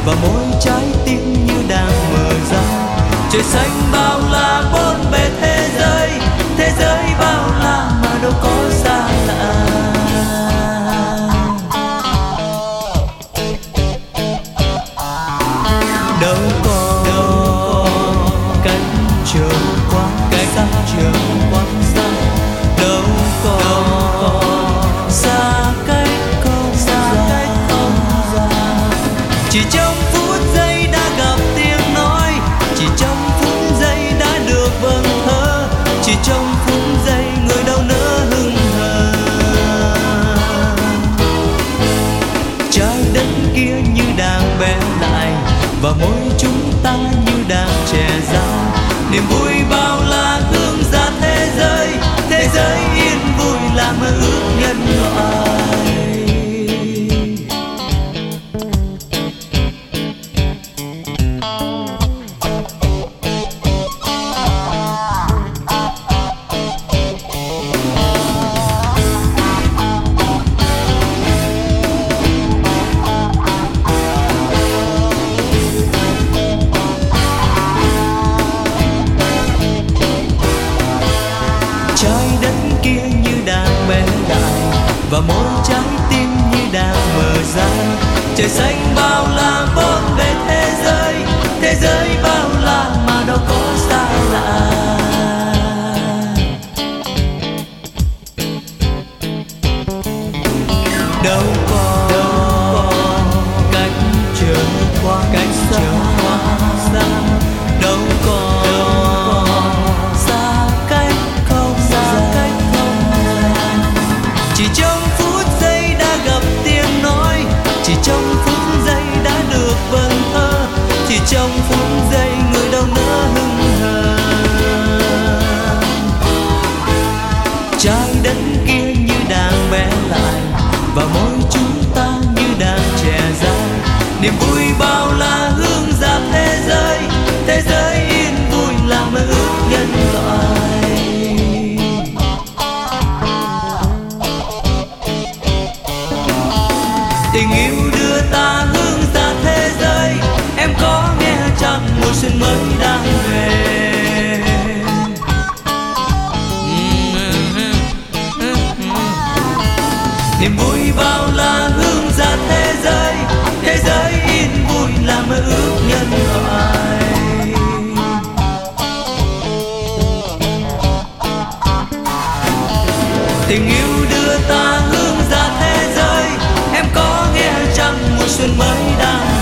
và mỗi trái tim như đang mở ra. Trời xanh bao la bốn bề thế giới bao la mà đâu có xa lạ. Đâu có cách trường quá xa, đâu có xa cách không ra. Chỉ trong phút giây đã gặp tiếng nói, chỉ trong phút giây đã được vâng thơ, chỉ trong phút giây người đâu nỡ hững hờ. Trái đất kia như đang bé lại và mỗi chúng ta như đang trẻ ra. Niềm vui bao la hướng ra thế giới yên vui là mơ ước nhân loại. Trái đất kia như đang bé lại và mỗi trái tim như đang mở ra. Trời xanh bao la bốn bề thế giới bao la mà đâu có xa lạ. Đâu có cách trở qua cách xa, đâu có chỉ trong phút giây đã gặp tiếng nói, chỉ trong phút giây đã được vâng thơ, chỉ trong phút giây người đâu nỡ hững hờ. Trái đất kia như đang bé lại và mỗi chúng ta như đang trẻ ra. Niềm vui bao la hướng ra thế giới yên vui là mơ ước nhân loại. Tình yêu đưa ta hướng ra thế giới, em có nghe chăng mùa xuân mới đang về. Niềm vui bao la hướng ra thế giới yên vui là mơ ước nhân loại. Tình yêu đưa ta hướng ra thế giới, em có nghe chăng mùa xuân mới đang